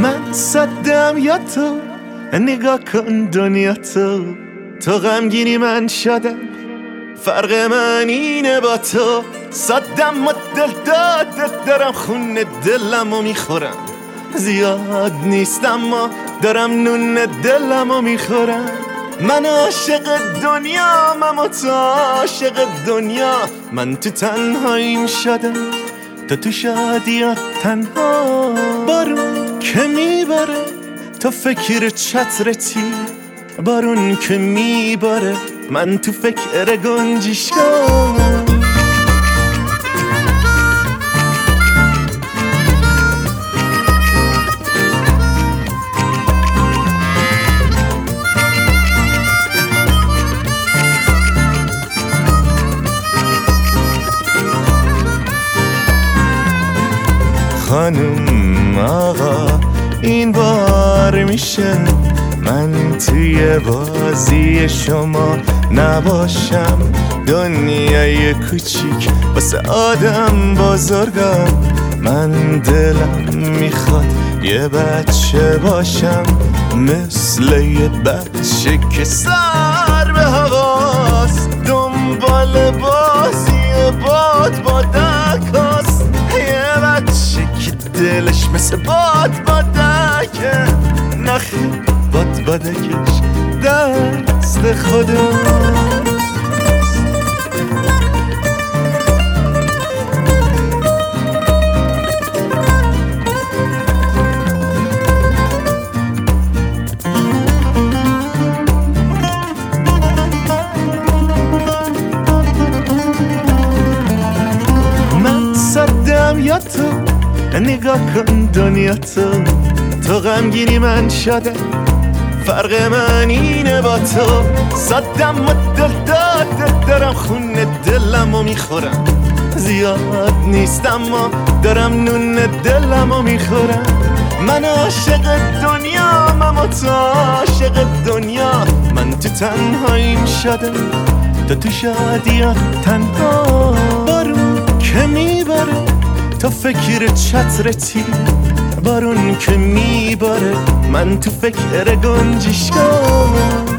من صدم یا تو، نگاه کن دنیا تو غمگینی من شدم، فرق من اینه با تو. صدم و دل دادت دارم، خون دلمو میخورم. زیاد نیست اما دارم نون دلمو میخورم. من عاشق دنیا، من تو عاشق دنیا. من تو تنهاییم شدم، تو شادیات تنها. بارون که میباره تو فکر چترتی، بارون که میباره من تو فکر گنجشگاه. خانم آقا این بار میشه من توی بازی شما نباشم. دنیای کوچیک واسه آدم بزرگم، من دلم میخواد یه بچه باشم، مثل یه بچه که سر به هواست، دنبال بازی بادکاست. یه بچه که دلش مثل بادکه، نخی بادکش دست خودم. من صدم یا تو، نگاه کن دنیا تو غمگینی من شده، فرق من اینه با تو. صدم و دل دادت دارم، خون دلمو میخورم. زیاد نیست اما دارم نون دلمو میخورم. من عاشق دنیا، من تو عاشق دنیا. من تو تنهاییم شدم، تو شادیات تنها. بارون که میباره تو فکر چترتی، بارون که میباره من تو فکر گنجشگاه.